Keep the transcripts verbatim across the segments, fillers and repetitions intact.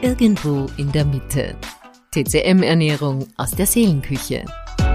Irgendwo in der Mitte. T C M-Ernährung aus der Seelenküche.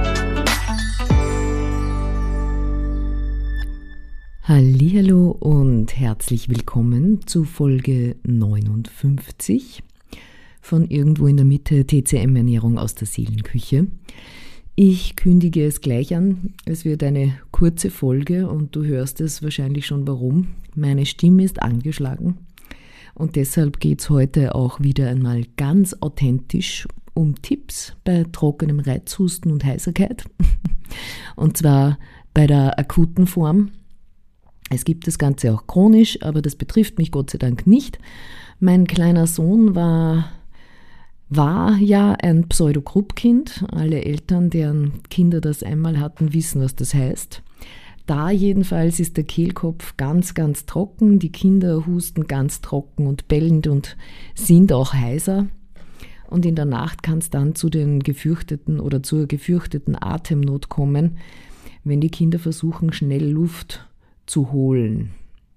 Hallihallo und herzlich willkommen zu Folge neunundfünfzig von Irgendwo in der Mitte, T C M-Ernährung aus der Seelenküche. Ich kündige es gleich an, es wird eine kurze Folge und du hörst es wahrscheinlich schon warum. Meine Stimme ist angeschlagen und deshalb geht es heute auch wieder einmal ganz authentisch um Tipps bei trockenem Reizhusten und Heiserkeit. Und zwar bei der akuten Form. Es gibt das Ganze auch chronisch, aber das betrifft mich Gott sei Dank nicht. Mein kleiner Sohn war, war ja ein Pseudogruppkind. Alle Eltern, deren Kinder das einmal hatten, wissen, was das heißt. Da jedenfalls ist der Kehlkopf ganz, ganz trocken. Die Kinder husten ganz trocken und bellend und sind auch heiser. Und in der Nacht kann es dann zu den gefürchteten oder zur gefürchteten Atemnot kommen, wenn die Kinder versuchen, schnell Luft zu holen.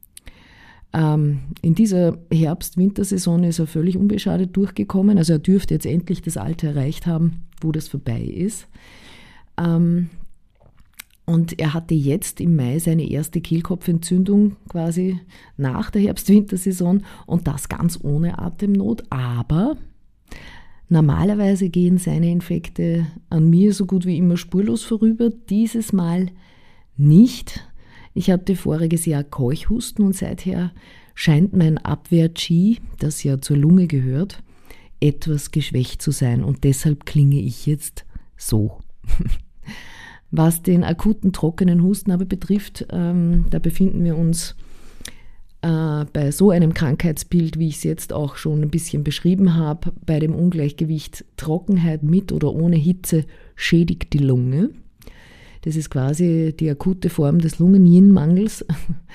Ähm, in dieser Herbst-Wintersaison ist er völlig unbeschadet durchgekommen. Also er dürfte jetzt endlich das Alter erreicht haben, wo das vorbei ist. Ähm, und er hatte jetzt im Mai seine erste Kehlkopfentzündung quasi nach der Herbst-Wintersaison und das ganz ohne Atemnot. Aber normalerweise gehen seine Infekte an mir so gut wie immer spurlos vorüber. Dieses Mal nicht. Ich hatte voriges Jahr Keuchhusten und seither scheint mein Abwehr-Qi, das ja zur Lunge gehört, etwas geschwächt zu sein und deshalb klinge ich jetzt so. Was den akuten trockenen Husten aber betrifft, ähm, da befinden wir uns äh, bei so einem Krankheitsbild, wie ich es jetzt auch schon ein bisschen beschrieben habe, bei dem Ungleichgewicht Trockenheit mit oder ohne Hitze schädigt die Lunge. Das ist quasi die akute Form des Lungen-Yin-Mangels.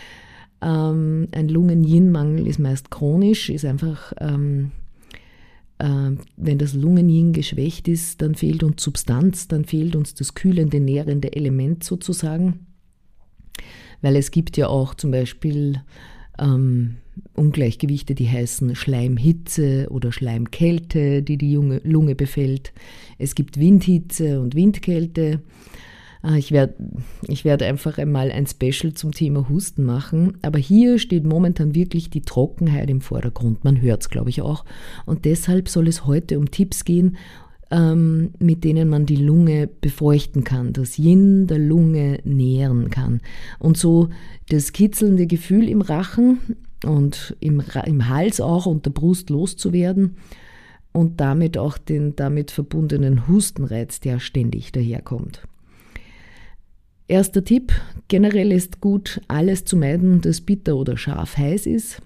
ähm, ein Lungen-Yin-Mangel ist meist chronisch, ist einfach, ähm, äh, wenn das Lungen-Yin geschwächt ist, dann fehlt uns Substanz, dann fehlt uns das kühlende, nährende Element sozusagen. Weil es gibt ja auch zum Beispiel ähm, Ungleichgewichte, die heißen Schleimhitze oder Schleimkälte, die die Junge, Lunge befällt. Es gibt Windhitze und Windkälte. Ich werde ich werd einfach einmal ein Special zum Thema Husten machen, aber hier steht momentan wirklich die Trockenheit im Vordergrund. Man hört es, glaube ich, auch. Und deshalb soll es heute um Tipps gehen, ähm, mit denen man die Lunge befeuchten kann, das Yin der Lunge nähren kann. Und so das kitzelnde Gefühl im Rachen und im, im Hals auch und der Brust loszuwerden und damit auch den damit verbundenen Hustenreiz, der ständig daherkommt. Erster Tipp, generell ist gut, alles zu meiden, das bitter oder scharf heiß ist.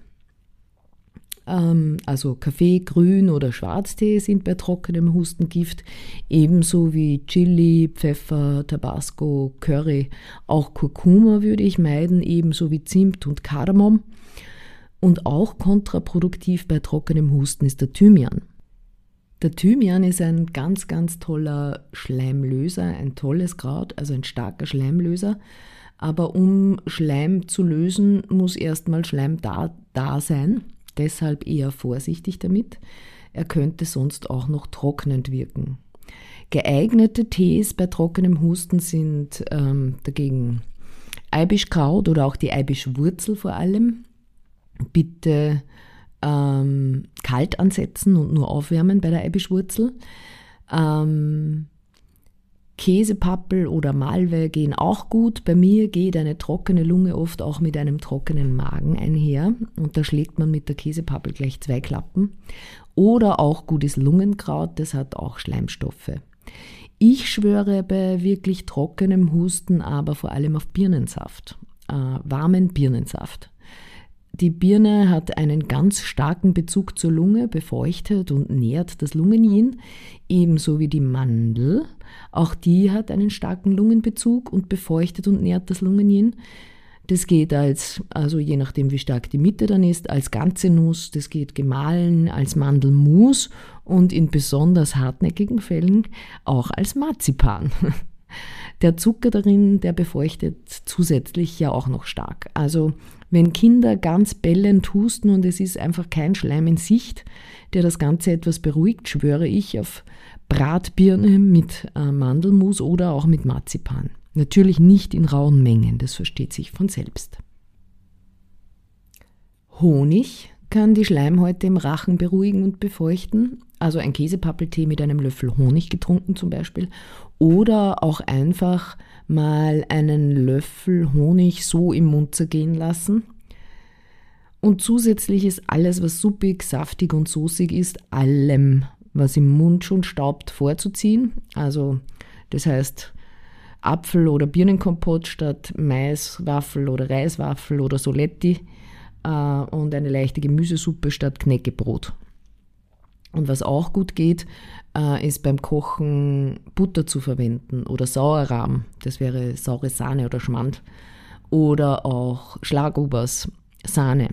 Ähm, also Kaffee, Grün oder Schwarztee sind bei trockenem Husten Gift, ebenso wie Chili, Pfeffer, Tabasco, Curry. Auch Kurkuma würde ich meiden, ebenso wie Zimt und Kardamom. Und auch kontraproduktiv bei trockenem Husten ist der Thymian. Der Thymian ist ein ganz, ganz toller Schleimlöser, ein tolles Kraut, also ein starker Schleimlöser. Aber um Schleim zu lösen, muss erstmal Schleim da, da sein. Deshalb eher vorsichtig damit. Er könnte sonst auch noch trocknend wirken. Geeignete Tees bei trockenem Husten sind ähm, dagegen Eibischkraut oder auch die Eibischwurzel vor allem. Bitte Ähm, kalt ansetzen und nur aufwärmen bei der Eibischwurzel. Ähm, Käsepappel oder Malve gehen auch gut. Bei mir geht eine trockene Lunge oft auch mit einem trockenen Magen einher und da schlägt man mit der Käsepappel gleich zwei Klappen. Oder auch gutes Lungenkraut, das hat auch Schleimstoffe. Ich schwöre bei wirklich trockenem Husten aber vor allem auf Birnensaft, äh, warmen Birnensaft. Die Birne hat einen ganz starken Bezug zur Lunge, befeuchtet und nährt das Lungen-Yin, ebenso wie die Mandel. Auch die hat einen starken Lungenbezug und befeuchtet und nährt das Lungen-Yin. Das geht als, also je nachdem wie stark die Mitte dann ist, als ganze Nuss, das geht gemahlen, als Mandelmus und in besonders hartnäckigen Fällen auch als Marzipan. Der Zucker darin, der befeuchtet zusätzlich ja auch noch stark. Also wenn Kinder ganz bellend husten und es ist einfach kein Schleim in Sicht, der das Ganze etwas beruhigt, schwöre ich auf Bratbirne mit äh, Mandelmus oder auch mit Marzipan. Natürlich nicht in rauen Mengen, das versteht sich von selbst. Honig kann die Schleimhäute im Rachen beruhigen und befeuchten, also ein Käsepappeltee mit einem Löffel Honig getrunken zum Beispiel, oder auch einfach mal einen Löffel Honig so im Mund zergehen lassen. Und zusätzlich ist alles, was suppig, saftig und soßig ist, allem, was im Mund schon staubt, vorzuziehen. Also das heißt Apfel- oder Birnenkompott statt Maiswaffel oder Reiswaffel oder Soletti äh, und eine leichte Gemüsesuppe statt Knäckebrot. Und was auch gut geht, äh, ist beim Kochen Butter zu verwenden oder Sauerrahm, das wäre saure Sahne oder Schmand, oder auch Schlagobers, Sahne.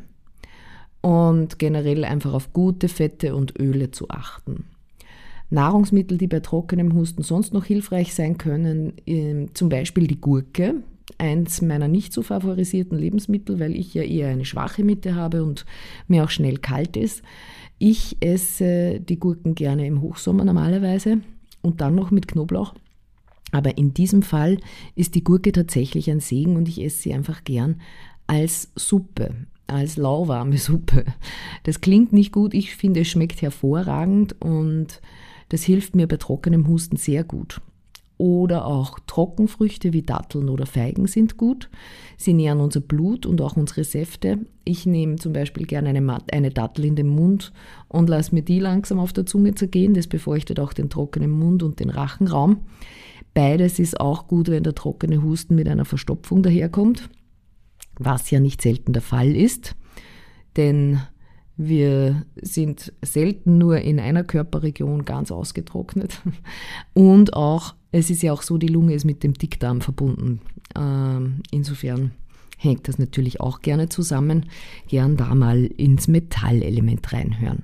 Und generell einfach auf gute Fette und Öle zu achten. Nahrungsmittel, die bei trockenem Husten sonst noch hilfreich sein können, zum Beispiel die Gurke, eins meiner nicht so favorisierten Lebensmittel, weil ich ja eher eine schwache Mitte habe und mir auch schnell kalt ist. Ich esse die Gurken gerne im Hochsommer normalerweise und dann noch mit Knoblauch. Aber in diesem Fall ist die Gurke tatsächlich ein Segen und ich esse sie einfach gern als Suppe, als lauwarme Suppe. Das klingt nicht gut, ich finde, es schmeckt hervorragend und das hilft mir bei trockenem Husten sehr gut. Oder auch Trockenfrüchte wie Datteln oder Feigen sind gut. Sie nähren unser Blut und auch unsere Säfte. Ich nehme zum Beispiel gerne eine, eine Dattel in den Mund und lasse mir die langsam auf der Zunge zergehen. Das befeuchtet auch den trockenen Mund und den Rachenraum. Beides ist auch gut, wenn der trockene Husten mit einer Verstopfung daherkommt, was ja nicht selten der Fall ist, denn wir sind selten nur in einer Körperregion ganz ausgetrocknet und auch, es ist ja auch so, die Lunge ist mit dem Dickdarm verbunden. Ähm, insofern hängt das natürlich auch gerne zusammen. Gern da mal ins Metallelement reinhören.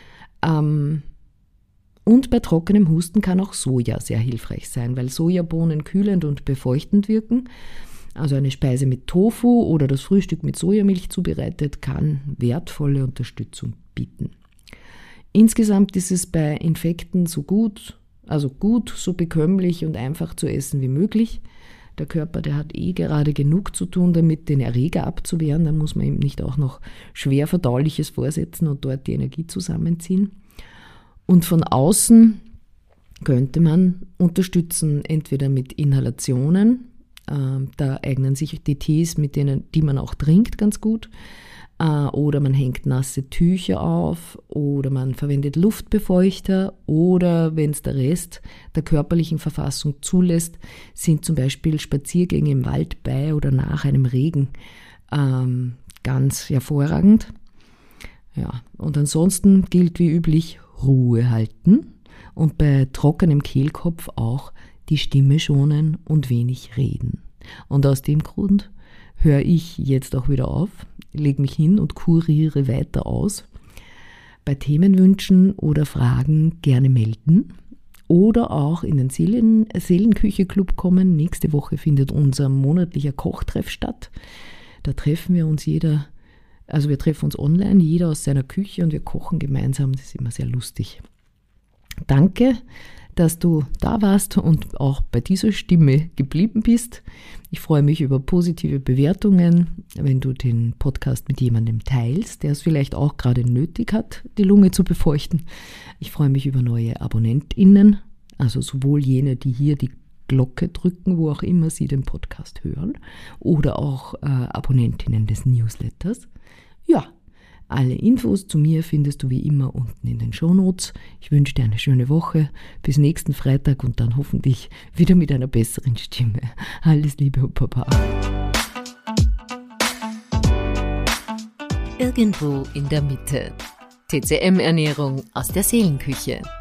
Ähm, und bei trockenem Husten kann auch Soja sehr hilfreich sein, weil Sojabohnen kühlend und befeuchtend wirken. Also eine Speise mit Tofu oder das Frühstück mit Sojamilch zubereitet kann wertvolle Unterstützung bieten. Insgesamt ist es bei Infekten so gut, also gut, so bekömmlich und einfach zu essen wie möglich. Der Körper, der hat eh gerade genug zu tun, damit den Erreger abzuwehren. Da muss man ihm nicht auch noch schwer Verdauliches vorsetzen und dort die Energie zusammenziehen. Und von außen könnte man unterstützen, entweder mit Inhalationen. Da eignen sich die Tees, mit denen, die man auch trinkt, ganz gut. Oder man hängt nasse Tücher auf oder man verwendet Luftbefeuchter oder, wenn es der Rest der körperlichen Verfassung zulässt, sind zum Beispiel Spaziergänge im Wald bei oder nach einem Regen ähm, ganz hervorragend. Ja, und ansonsten gilt wie üblich Ruhe halten und bei trockenem Kehlkopf auch die Stimme schonen und wenig reden. Und aus dem Grund höre ich jetzt auch wieder auf, lege mich hin und kuriere weiter aus. Bei Themenwünschen oder Fragen gerne melden oder auch in den Seelen, Seelenküche-Club kommen. Nächste Woche findet unser monatlicher Kochtreff statt. Da treffen wir uns jeder, also wir treffen uns online, jeder aus seiner Küche und wir kochen gemeinsam. Das ist immer sehr lustig. Danke, dass du da warst und auch bei dieser Stimme geblieben bist. Ich freue mich über positive Bewertungen, wenn du den Podcast mit jemandem teilst, der es vielleicht auch gerade nötig hat, die Lunge zu befeuchten. Ich freue mich über neue AbonnentInnen, also sowohl jene, die hier die Glocke drücken, wo auch immer sie den Podcast hören, oder auch äh, AbonnentInnen des Newsletters. Ja, alle Infos zu mir findest du wie immer unten in den Shownotes. Ich wünsche dir eine schöne Woche. Bis nächsten Freitag und dann hoffentlich wieder mit einer besseren Stimme. Alles Liebe und Papa. Irgendwo in der Mitte. T C M-Ernährung aus der Seelenküche.